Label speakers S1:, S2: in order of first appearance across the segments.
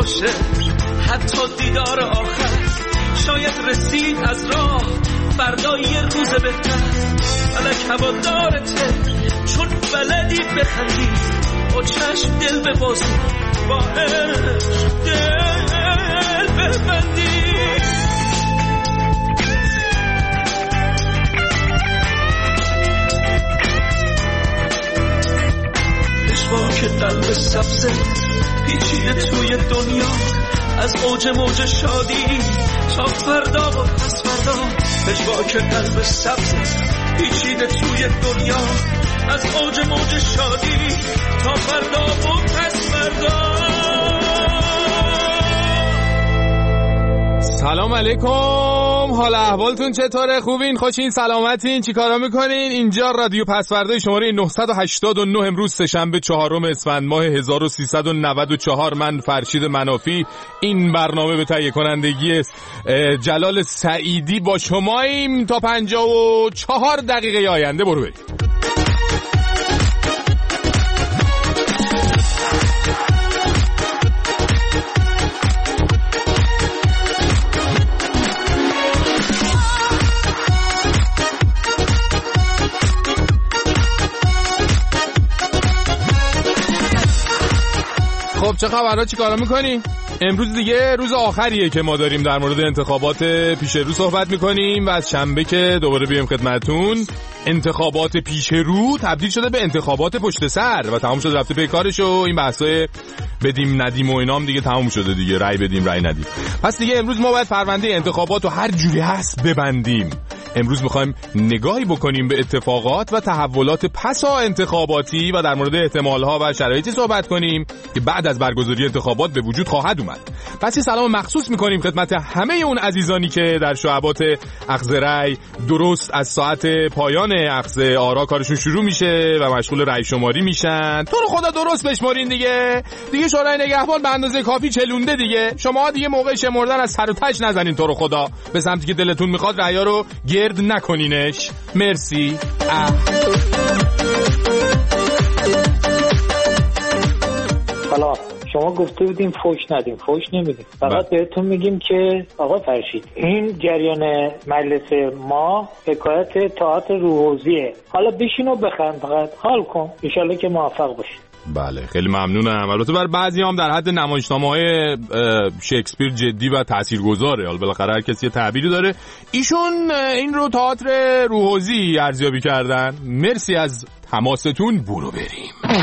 S1: باشه، حتی دیدار آخر شاید رسید از راه، فردا یه روز بهتر. فلک هوادارته چون بلدی بخندی، با چشم دل ببازی، با عشق دل ببندی. که قلب سبزه پیچیده توی دنیا، از اوج موج شادی تا فردا و پس فردا. پژواک قلب سبزه پیچیده توی دنیا، از اوج موج شادی تا فردا و پس فردا.
S2: سلام علیکم، حال احوالتون چطوره؟ خوبین؟ خوشین؟ سلامتین؟ چی کارا میکنین؟ اینجا رادیو پسورده شماره 989، امروز سه‌شنبه 4 اسفند ماه 1394. من فرشید منافی، این برنامه به تهیه کنندگی جلال سعیدی با شماییم تا 54 دقیقه آینده. برو بریم. خب چه خبرها؟ چی کارا میکنی؟ امروز دیگه روز آخریه که ما داریم در مورد انتخابات پیش رو صحبت میکنیم و از شنبه که دوباره بیایم خدمتون. انتخابات پیش رو تبدیل شده به انتخابات پشت سر و تمام شده، رفته پی کارش و این بحثای بدیم ندیم و اینام دیگه تمام شده دیگه، رأی بدیم رأی ندیم. پس دیگه امروز ما باید پرونده انتخابات رو هر جوری هست ببندیم. امروز میخوایم نگاهی بکنیم به اتفاقات و تحولات پسا انتخاباتی و در مورد احتمالها و شرایطی صحبت کنیم که بعد از برگزاری انتخابات به وجود خواهد اومد. پس یه سلام مخصوص میکنیم خدمت همه اون عزیزانی که در شعبات اخذ رأی درست از ساعت پایان اخذ آرا کارشون شروع میشه و مشغول رأی شماری میشن. تو رو خدا درست بشمارین دیگه شورای نگهبان به اندازه کافی چلونده دیگه. شما دیگه موقع شمردن از سر و تش نزنین، تو رو خدا به سمتی که دلتون میخواد رأیا رو گرد نکنینش. مرسی.
S3: حالا شما گفته بودیم فوش ندیم، فوش نمیدیم، فقط بهتون میگیم که آقا فرشید این جریان مجلس ما حکایت طاعت روحوزیه. حالا بشین و بخند، فقط حال کن، انشالله که موفق باشید.
S2: بله خیلی ممنونم. البته بر بعضی هم در حد نمایشنامه‌های شکسپیر جدی و تاثیرگذاره. حالا بالاخره هر کسی یه تعبیری داره. ایشون این رو تئاتر روحوزی ارزیابی کردن. مرسی از تماستون. برو بریم.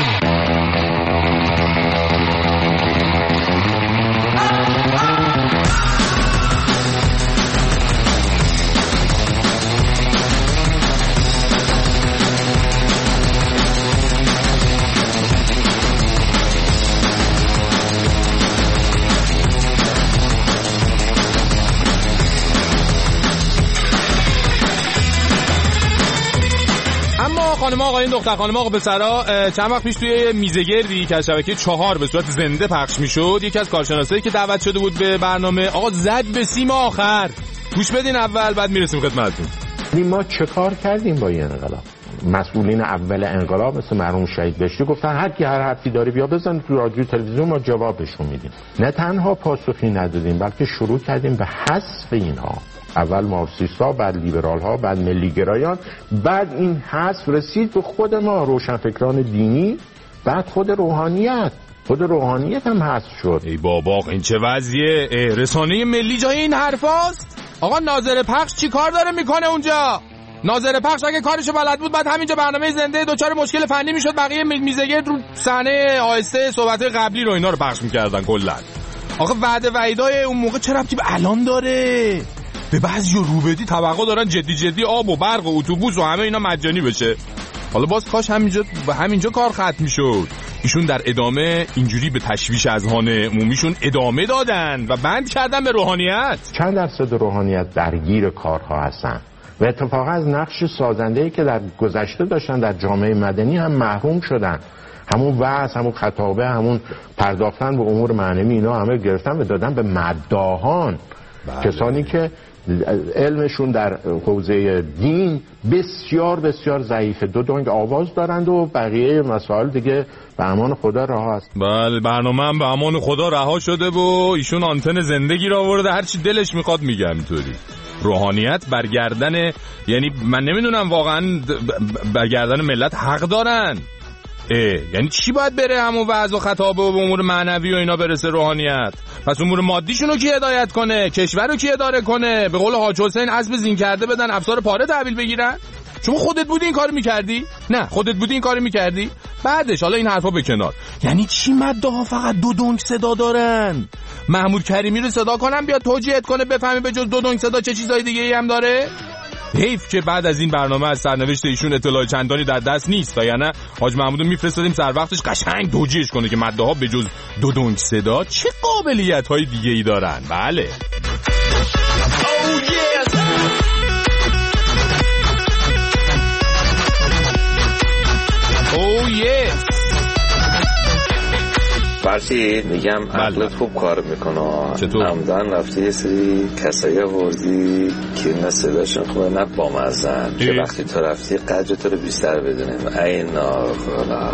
S2: خانم‌ها آقایون دختر خانم‌ها آقا پسرا، چند وقت پیش توی میزگردی که از شبکه 4 به صورت زنده پخش میشد، یکی از کارشناسایی که دعوت شده بود به برنامه آقا زد به سیم آخر. گوش بدین اول، بعد میرسیم خدمتتون.
S4: ما چه کار کردیم با این انقلاب؟ مسئولین اول انقلاب مثل مرحوم شهید بهشتی گفتن هر کی هر حرفی داره بیا بزن تو رادیو تلویزیون، ما جوابشون میدیم. نه تنها پاسخی ندادیم بلکه شروع کردیم به حذف اینها. اول مارکسیست‌ها، بعد لیبرال‌ها، بعد ملی‌گرایان، بعد این حذف رسید به خود ما روشنفکران دینی، بعد خود روحانیت هم حذف شد.
S2: ای بابا این چه وضعیه؟ رسانه ملی جای این حرفاست؟ آقا ناظر پخش چی کار داره میکنه اونجا؟ ناظر پخش اگه کارشو بلد بود بعد همینجا برنامه زنده دوچار مشکل فنی میشد، بقیه میزگرد رو صحنه آهسته صحبت قبلی رو اینا رو پخش میکردن کلا. آقا وعده وعیدای اون موقع چه ربطی به الان داره؟ به بعضی رو بدی توقع دارن جدی آب و برق و اتوبوس و همه اینا مجانی بشه. حالا باز کاش همینجا کار ختم میشد. ایشون در ادامه اینجوری به تشویش اذهان عمومیشون ادامه دادن و بند کردن به روحانیت.
S4: چند درصد روحانیت درگیر کارها هستن و اتفاقا از نقش سازنده‌ای که در گذشته داشتن در جامعه مدنی هم محروم شدن. همون وعظ، همون خطابه، همون پرداختن به امور معنوی، اینا همه گرفتن و دادن به مداحان. کسانی که علمشون در حوزه دین بسیار بسیار ضعیفه. 2 دنگ آواز دارند و بقیه مسائل دیگه به امان خدا رها است.
S2: بله برنامه هم به امان خدا رها شده و ایشون آنتن زندگی را آورده، هر چی دلش میخواد میگه. اینطوری روحانیت برگردن، یعنی من نمیدونم واقعا برگردن ملت حق دارن. یعنی چی باید بره همون وعظ و خطاب و امور معنوی و اینا برسه روحانیت؟ پس امور مادیشونو کی هدایت کنه؟ کشورو کی اداره کنه؟ به قول حاج حسین اسب زین کرده بدن افسار پاره تحویل بگیرن؟ شما خودت بودی این کارو میکردی؟ نه خودت بودی این کارو میکردی؟ بعدش حالا این حرفا به کنار، یعنی چی مداها فقط 2 دنگ صدا دارن؟ محمود کریمی رو صدا کنم بیاد توجیهت کنه بفهمی به جز 2 دنگ صدا چه چیزای دیگه ای هم داره؟ حیف که بعد از این برنامه از سرنوشت ایشون اطلاع چندانی در دست نیست، تا یعنی حاج محمودو میفرستادیم سر وقتش قشنگ توجیهش کنه که مداها به جز 2 دنگ صدا چه قابلیت‌های دیگه ای دارن. بله
S5: فرشید میگم عقلت خوب کار میکنه.
S2: چطور؟
S5: عمدن رفتی یه سری کسایی آوردی که نه صداشون خوبه نه بامزن که وقتی تو رفتی قدرت رو بیشتر بدونیم. ای ناخدا.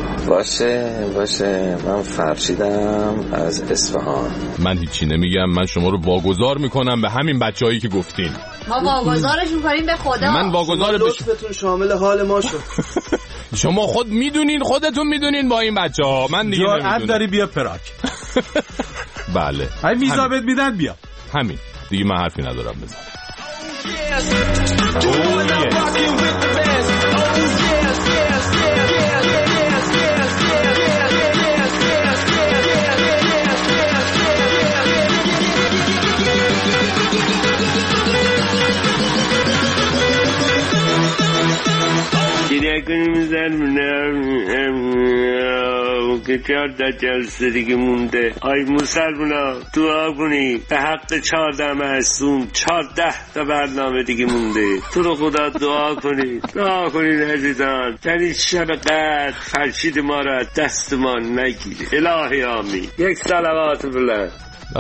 S5: باشه من فرشیدم از اصفهان.
S2: من هیچی نمیگم، من شما رو واگذار میکنم به همین بچه‌هایی که گفتین.
S6: ما واگذارش میکنیم به خدا.
S2: من واگذار
S7: لطفتون شامل حال ما شد.
S2: شما خودتون میدونین با این بچه‌ها. من دیگه نمیدونم.
S7: جرأت داری بیا پراگ.
S2: بله.
S7: ای ویزا بهت میدن بیا.
S2: همین. دیگه من حرفی ندارم بزنم.
S8: که 14 جلسه دیگه مونده. آی مسلمونا دعا کنی به حق 14 معصوم. 14 تا برنامه دیگه مونده. تو رو خدا دعا کنید عزیزان. در این شب قدر فرشید ما را دست ما نگیره. الهی آمین. یک صلوات بلند.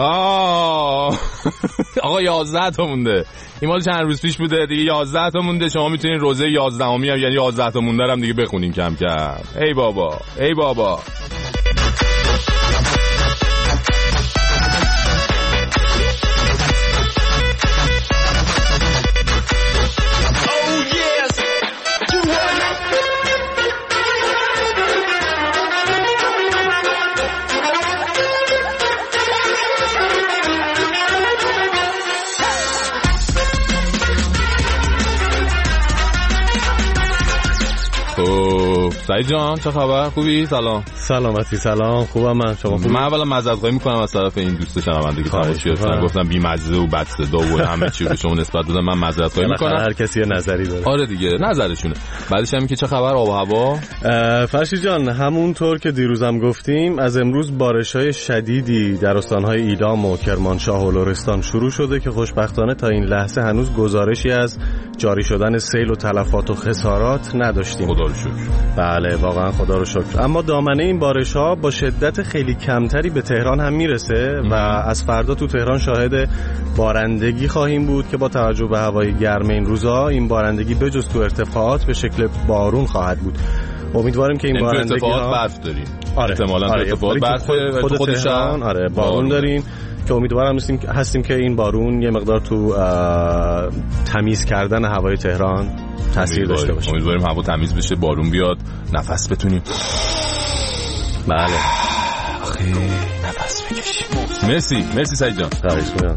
S2: آقا 11 تا مونده. این مال چند روز پیش بوده دیگه. 11 تا مونده. شما میتونین روزه 11می یعنی 11 تا مونده هم دیگه بخونین کم کم. ای بابا سعید جان چه خبر؟ خوبی؟
S9: سلامتی. سلام خوبم. من شما خوبی؟
S2: من اولا معذرت خواهی میکنم از طرف این دوست شنونده که تماشا کردن، گفتم بی‌مزه و بد صدا و همه چی به شما نسبت دادم. من معذرت خواهی میکنم.
S9: هر کسی یه نظری داره.
S2: آره دیگه نظرشونه. بعدش هم که چه خبر آب و هوا؟
S9: فرشید جان همونطور که دیروزم گفتیم از امروز بارش‌های شدیدی در استان‌های ایلام و کرمانشاه و لرستان شروع شده که خوشبختانه تا این لحظه هنوز گزارشی از جاری شدن سیل و تلفات و خسارات نداشتیم.
S2: خدا رو شکر.
S9: بله واقعا خدا رو شکر. اما دامنه این بارش‌ها با شدت خیلی کمتری به تهران هم میرسه و از فردا تو تهران شاهد بارندگی خواهیم بود که با توجه به هوای گرم این روزا این بارندگی بجز تو ارتفاعات به شکل بارون خواهد بود. امیدواریم که این بارندگی
S2: ارتفاعات برف داریم.
S9: آره.
S2: احتمالاً ارتفاعات برف
S9: خود تهران آره بارون داریم که امیدوارم هستیم که این بارون یه مقدار تو تمیز کردن هوای تهران تاثیر داشته باشه.
S2: امیدواریم هوا تمیز بشه، بارون بیاد، نفس بتونیم.
S9: بله.
S2: نفس بکشیم. مرسی سعید جان.
S9: خواهش می‌کنم.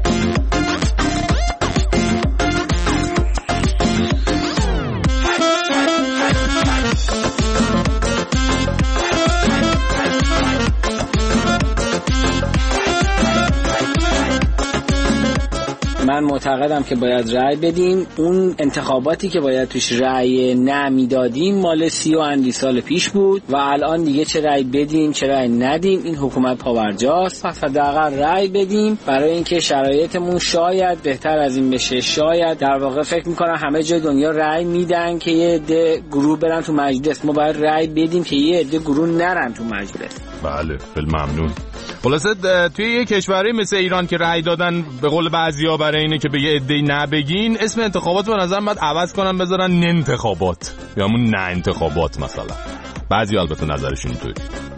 S10: من معتقدم که باید رأی بدیم. اون انتخاباتی که باید توش رأی نمیدادیم مال 30 و اندی سال پیش بود و الان دیگه چه رأی بدیم چه رأی ندیم این حکومت پاورجاست. پس حداقل رأی بدیم برای اینکه شرایطمون شاید بهتر از این بشه. شاید در واقع فکر میکنم همه جای دنیا رأی میدن که یه عده گروه برن تو مجلس، ما باید رأی بدیم که یه عده گروه نرن تو مجلس.
S2: بله خیلی ممنون. خلاصه توی یه کشوری مثل ایران که رأی دادن به قول بعضیا برای اینه که به یه عده‌ای نبگین، اسم انتخابات به نظرم باید عوض کنن بذارن نه انتخابات یا همون نه انتخابات مثلا. بعضی البته نظرشون اینطوری.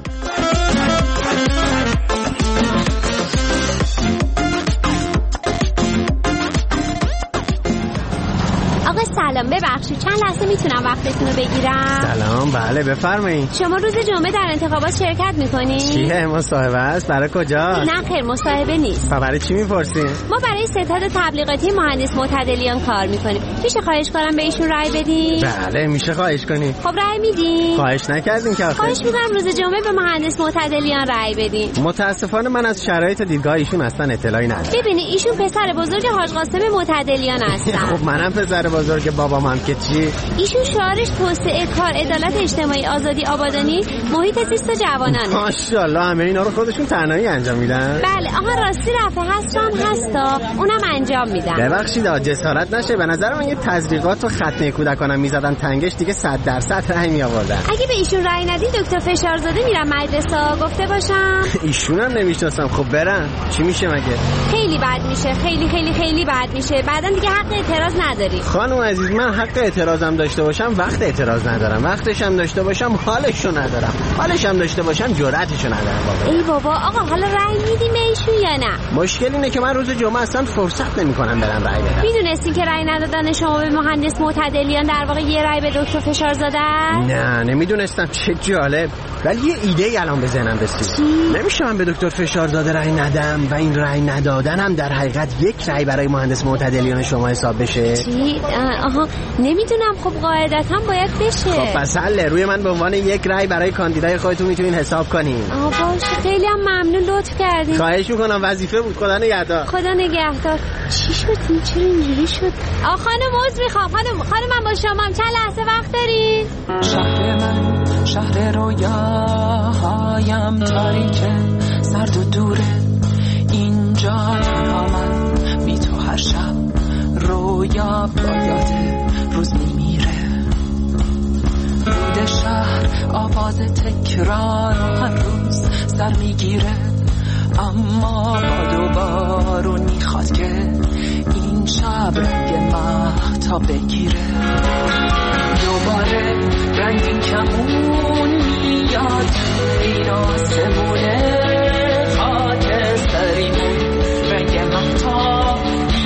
S11: سلام، ببخشید چند لحظه میتونم وقتتون رو بگیرم؟
S12: سلام، بله بفرمایید.
S11: شما روز جمعه در انتخابات شرکت میکنید؟
S12: چیه مصاحبه است؟ برای کجا؟
S11: نه خیر، مصاحبه نیست.
S12: برای چی میپرسین؟
S11: ما برای ستاد تبلیغاتی مهندس معتدلیان کار میکنیم. میشه خواهش کنم به ایشون رأی بدین؟
S12: بله میشه خواهش کنی.
S11: خب رأی میدین؟
S12: خواهش نکردین که آخه.
S11: خواهش میکنم روز جمعه به مهندس معتدلیان رأی بدین.
S12: متاسفانه من از شرایط دیدگاه ایشون اصلا اطلاعی ندارم.
S11: ببینید ایشون پسر بزرگ حاج قاسم معتدلیان هستن.
S12: خب منم پسر بزرگ بابام هم که چی؟
S11: ایشون شعارش توسعه، کار، عدالت اجتماعی، آزادی، آبادانی، محیط زیست و جوانانه.
S12: ماشاءالله همه اینا رو خودشون تنهایی انجام میدن.
S11: بله آها راستی رفع هستم هستا، اونم انجام میدن.
S12: ببخشید جسارت نشه، به نظر من یه تزریقات و ختنه کودکانم میزدن تنگش دیگه 100% رأی می آوردن.
S11: اگه به ایشون رأی ندید دکتر فشارزاده میرم مجلسا، گفته باشم.
S12: ایشون هم نمیشناسم. خب برن چی میشه مگه؟
S11: خیلی بد میشه، خیلی خیلی خیلی بد میشه. بعدن دیگه حق اعتراض نداری.
S12: خانم عزیز من حق اعتراضم داشته باشم وقت اعتراض ندارم، وقتشم داشته باشم حالشو ندارم، حالشم داشته باشم جرأتشو ندارم. بابا
S11: ای بابا آقا حالا رأی میدیم ایشون یا نه؟
S12: مشکل اینه که من روز جمعه اصلا فرصت نمیکنم برم رأی بدم.
S11: میدونستی که رأی ندادن شما به مهندس معتدلیان در واقع یه رأی به دکتر فشارزاده است؟
S12: نه نمیدونستم. چه جالب. ولی یه ایده الان به ذهنم رسید. نمیشه من به دکتر فشارزاده رأی ندم و این رأی ندادنم در حقیقت یک رأی برای مهندس معتدلیان شما حساب بشه؟
S11: چی؟ آها نمیدونم. خب قاعدتا باید بشه.
S12: خب پس حله، روی من به عنوان یک رأی برای کاندیدای خودتون میتونین حساب کنین.
S11: باشه خیلی هم ممنون، لطف کردین.
S12: خواهش میکنم، وظیفه بود. خدا نگهدار.
S11: خدا نگهدار. چی شد این؟ چرا اینجوری شد؟ خانم عذر میخوام. خانم من با شما چند لحظه وقت دارین؟
S1: شهر من شهر رویاهایم تاریکه، سرد و دوره اینجا تنها من بی تو هر شب رویا با یاد روز میمیره. رود شهر آواز تکرار هر روز سر میگیره، اما باد و بارون میخواد که این شب رنگ مهتاب بگیره. دوباره رنگین کمون میاد این آسمونه، خاک سریمون رنگ مهتاب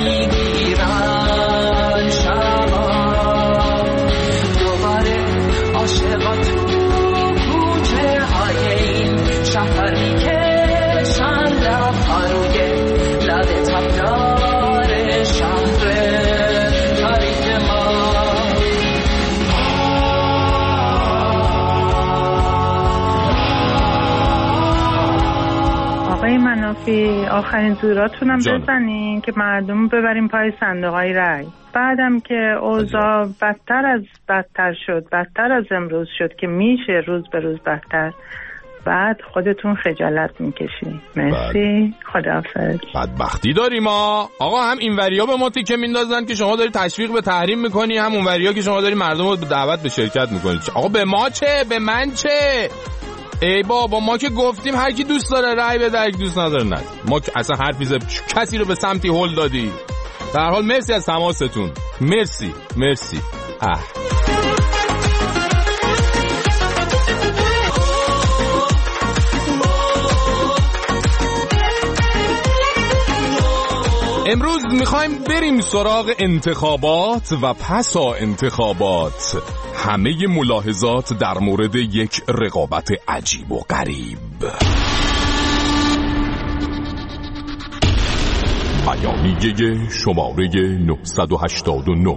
S1: میگیرن شبا. دوباره عاشقا تو کوچه های این شهر میکشن لبها روی لب تبدار شهر تاریک ما.
S13: آقای منافی آخرین زوراتونم بزنین که مردم ببریم پای صندوقای رأی. بعدم که اوضاع بدتر شد، بدتر از امروز شد که میشه روز به روز بدتر، بعد خودتون خجالت میکشین. مرسی، خداحافظ.
S2: بدبختی داریم ما آقا، هم این وریا به ما تیکه میندازن که شما داری تشویق به تحریم میکنی، هم اون وریا که شما داری مردم رو دعوت به شرکت میکنی. آقا به ما چه؟ به من چه؟ ای بابا ما که گفتیم هر کی دوست داره رأی بده، هر کی دوست نداره نه. ما اصلا حرفی کسی رو به سمتی هول دادی. در حال مرسی از تماستون. مرسی. امروز میخوایم بریم سراغ انتخابات و پسا انتخابات. همه ملاحظات در مورد یک رقابت عجیب و غریب. بیانیه شماره 989.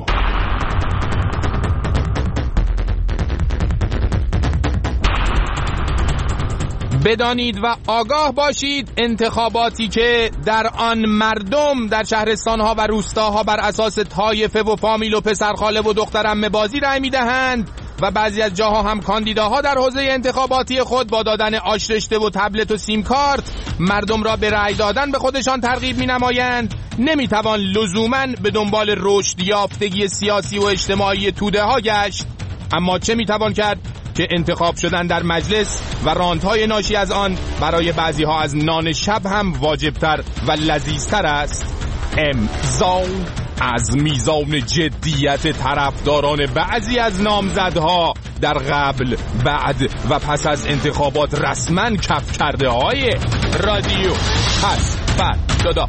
S2: بدانید و آگاه باشید انتخاباتی که در آن مردم در شهرستانها و روستاها بر اساس طایفه و فامیل و پسرخاله و دخترعمه بازی رأی می‌دهند و بعضی از جاها هم کاندیداها در حوزه انتخاباتی خود با دادن آش رشته و تبلت و سیم کارت مردم را به رأی دادن به خودشان ترغیب می‌نمایند. نمی‌توان لزوماً به دنبال رشد یافتگی سیاسی و اجتماعی توده ها گشت، اما چه می‌توان کرد؟ که انتخاب شدن در مجلس و راندهای ناشی از آن برای بعضی ها از نان شب هم واجبتر و لذیذتر است. امضا از میزان جدیت طرفداران بعضی از نامزدها در قبل، بعد و پس از انتخابات رسما کف کرده های رادیو پس بعد دا.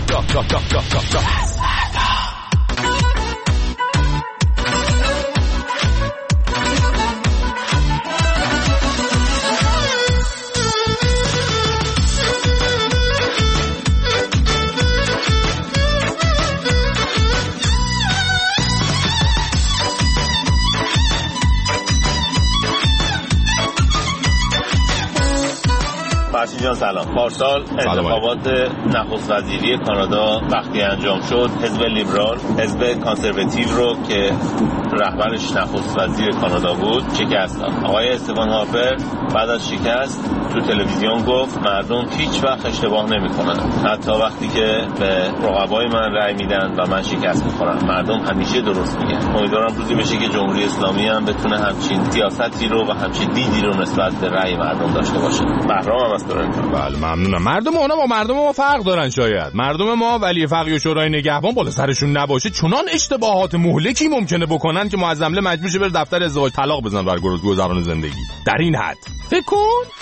S14: فرشید جان سلام. پارسال انتخابات نخست وزیری کانادا وقتی انجام شد، حزب لیبرال حزب کانسرواتیو رو که رهبرش نخست وزیر کانادا بود شکست داد. آقای استفان هارپر بعد از شکست تو تلویزیون گفت مردم هیچ وقت اشتباه نمی‌کنن، حتی وقتی که به رقبای من رأی میدن و من شکست می‌خورم مردم همیشه درست میگن. امیدوارم روزی بشه که جمهوری اسلامی هم بتونه همچین سیاستی رو و همچین دیدی رو نسبت به رأی مردم داشته باشه. بهرام هم
S2: بله ممنونم. مردم اونا با مردم ما فرق دارن. شاید مردم ما ولی فقیه و شورای نگهبان بالا سرشون نباشه چنان اشتباهات مهلکی ممکنه بکنن که معظمله مجبور شه بره دفتر ازدواج طلاق بزنن برای گذران زندگی. در این حد فکر کن.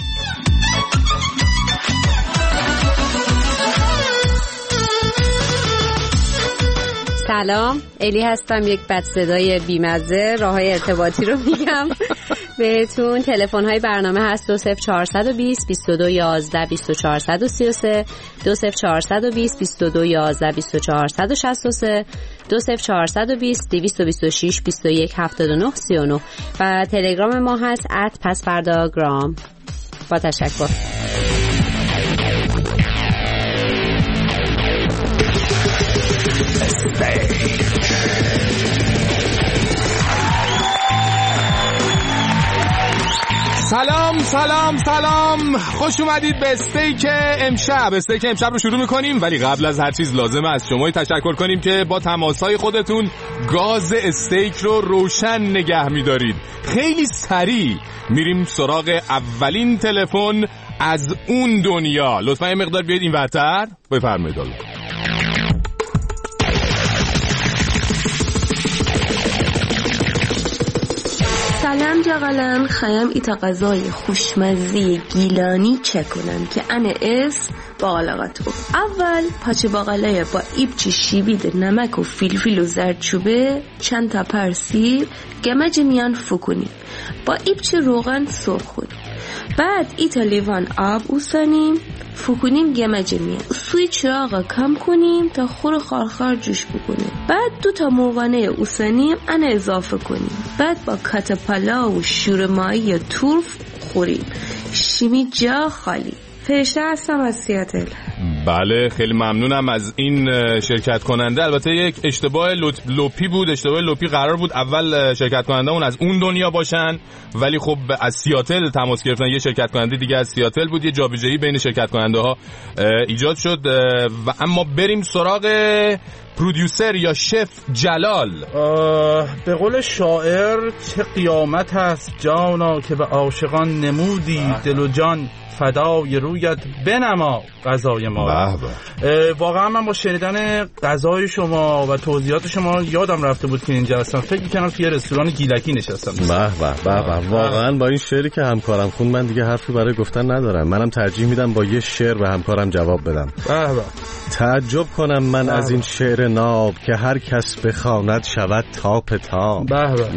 S15: سلام، الی هستم. یک بد صدای بیمزه. راههای ارتباطی رو میگم بهتون. تلفن‌های برنامه هست 20420 2211 2433 20420 2211 2463 20420 226 2179 39 و تلگرام ما هست @پسفرداگرام. با تشکر.
S2: سلام خوش اومدید به استیک امشب. استیک امشب رو شروع میکنیم، ولی قبل از هر چیز لازمه از شما تشکر کنیم که با تماسهای خودتون گاز استیک رو روشن نگه میدارید. خیلی سریع میریم سراغ اولین تلفن از اون دنیا. لطفا یه مقدار بیاید این ورتر. بفرمایید.
S16: سلام جغلم خیام ایتا غذای خوشمزه گیلانی چه کنم که انا اس باقلاقاتو. اول پاچه باقلای با ایبچی شیبید نمک و فیلفیل و زردچوبه چند تا پرسی گمج میان فکنیم، با ایبچی روغن سرخ کنیم. بعد ایتا لیوان آب اوسانیم فکنیم گمج میان. سوی چراغ کم کنیم تا خور خارخار جوش بکنیم. بعد 2 تا موانع اوسانیم انا اضافه کنیم. بعد با کاتپالا و شور مایی یا تورف خوریم. شیمی جا خالی. فرشته هستم از سیاتل.
S2: بله خیلی ممنونم از این شرکت کننده. البته یک اشتباه لپی بود. اشتباه لپی قرار بود اول شرکت کننده اون از اون دنیا باشن، ولی خب از سیاتل تماس گرفتن. یه شرکت کننده دیگه از سیاتل بود. یه جابجایی بین شرکت کننده ها ایجاد شد. و اما بریم سراغ پرودیوسر یا شف جلال.
S17: به قول شاعر چه قیامت هست جانا که به عاشقان نمودی دل و جان فدای رویت بنما غذای ما. واقعا من با شنیدن غذای شما و توضیحات شما یادم رفته بود که اینجا هستم. فکر می‌کردم توی رستوران گیلکی نشستم.
S9: به واقعا با این شعری که همکارم خوند من دیگه حرفی برای گفتن ندارم. منم ترجیح میدم با یه شعر به همکارم جواب بدم. تعجب کنم من از این شعر ناب که هر کس بخواند شود تاپ تام.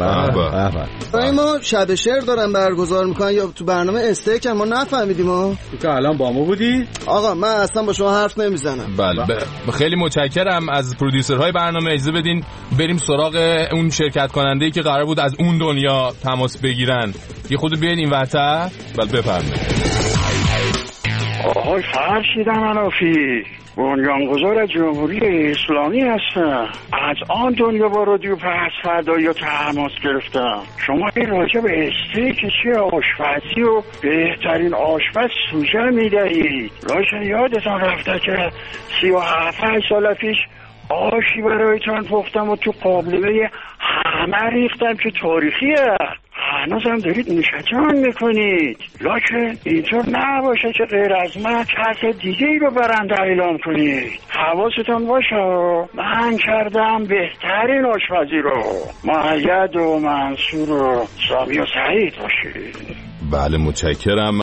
S18: ما شب شعر دارن برگزار میکنن یا تو برنامه استیک ما نفهمیدیم. تو
S17: که الان با ما بودی؟
S18: آقا من اصلا با شما حرف نمیزنم.
S2: بله خیلی متشکرم از پرودیوسرهای برنامه. اجازه بدین بریم سراغ اون شرکت کننده‌ای که قرار بود از اون دنیا تماس بگیرن. یه خود بیاین این ورتر. بله بفرمایید.
S19: آقای فرشید منافی بنیانگذار جمهوری اسلامی هستم. از آن دنیا با رادیو پس فردا یا تماس گرفتم. شما این راجع به استیک چه آشپزی و بهترین آشپز سوژه میدهید. راشن یادتان رفته که 37 سال پیش آشی برایتان پختم و تو قابلمه همه ریختم که تاریخیه. هنوزم دارید نوشجان میکنید. لکن اینطور نباشه که غیر از من کس دیگه ای رو برنده اعلام کنید. حواستون باشه من کردم بهترین آشپزی رو. مؤید و منصور و سامی و سعید باشید.
S2: بله متشکرم.